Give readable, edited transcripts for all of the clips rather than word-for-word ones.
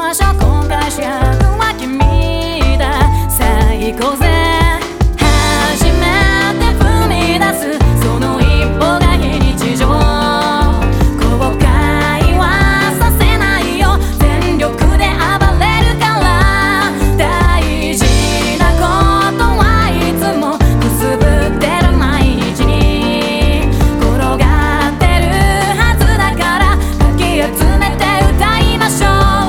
ましょう。今回主役は君だ。さあ行こうぜ。初めて踏み出すその一歩が非日常。後悔はさせないよ。全力で暴れるから。大事なことはいつもくすぶってる毎日に転がってるはずだから、かき集めて歌いましょう。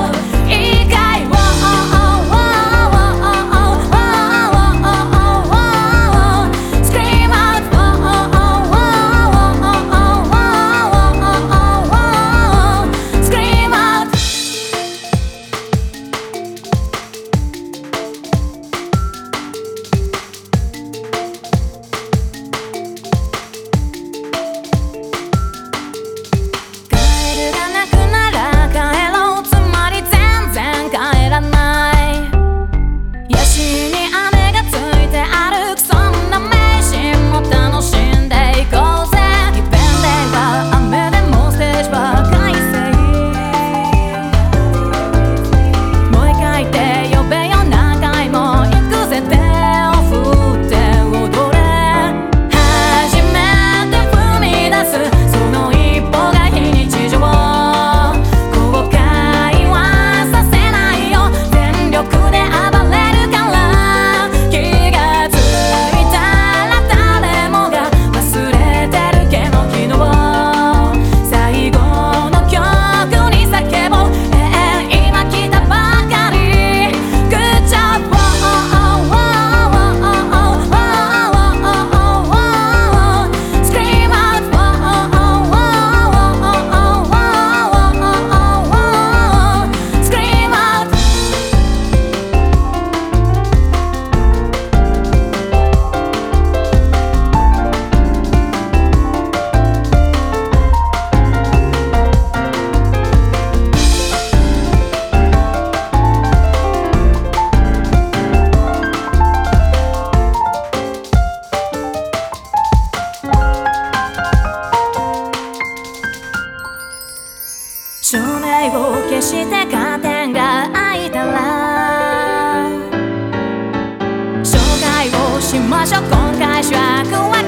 照明を消してカーテンが開いたら紹介をしましょう。今回主役は